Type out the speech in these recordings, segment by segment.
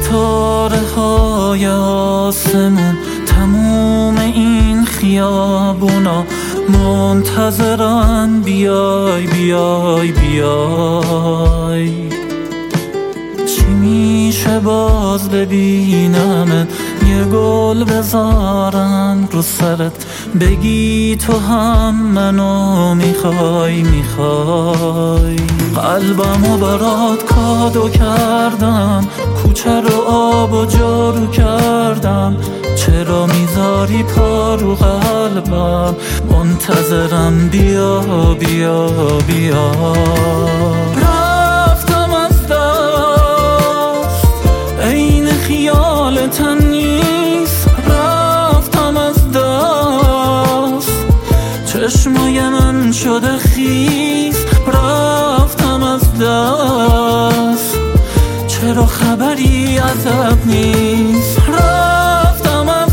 ستاره های آسمون، تموم این خیابونا منتظرن بیای بیای بیای. چی میشه باز ببینمت، یه گل بذارن رو سرت، بگی تو هم منو میخوای میخوای. قلبمو برات کادو کردم، کوچه رو آب و جارو کردم، چرا میذاری پا رو قلبم، منتظرم بیا بیا بیا. رفتم از دست این خیالت نیست، رفتم از دست چشمای من شده خیس، رفتم از دست چرا خبری ازت نیست. رفتم از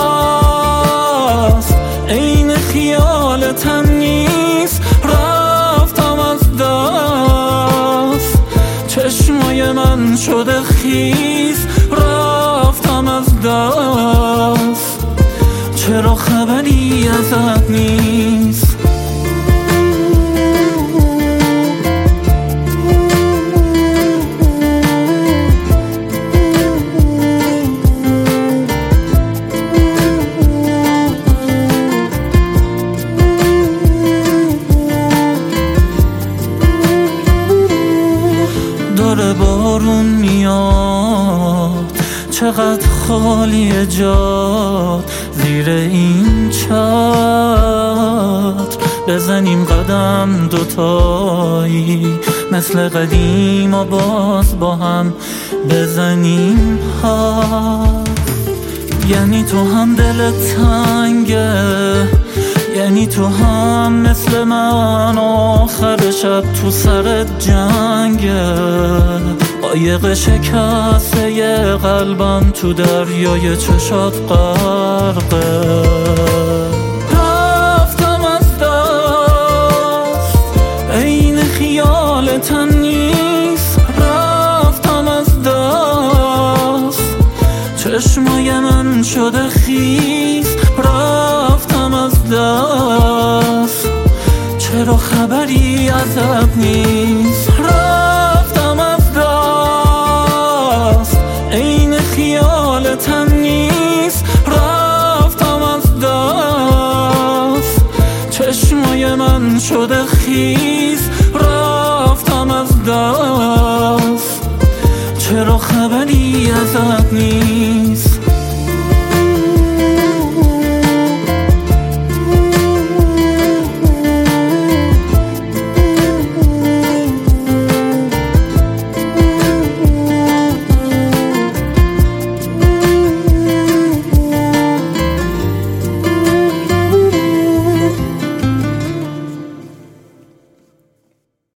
دست این خیالت نیست، رفتم از دست چشمای من شده خیس، رفتم از دست چرا خبری ازت نیست. داره بارون میاد، چقدر خالی جاد زیر این چتر، بزنیم قدم دوتایی مثل قدیم و باز با هم بزنیم حرف. یعنی تو هم دلت تنگه، یعنی تو هم مثل من آخر شب تو سرت جنگه، قایق شکسته ی قلبم تو دریای چشات غرقه. رفتم از دست این خیالت نیست، رفتم از دست چشمای من شده خیس، رفتم از دست چرا خبری ازت نیست. رفتم از دست این خیالت نیست، رفتم از دست چشمای من شده خیس، رفتم از دست چرا خبری ازت نیست.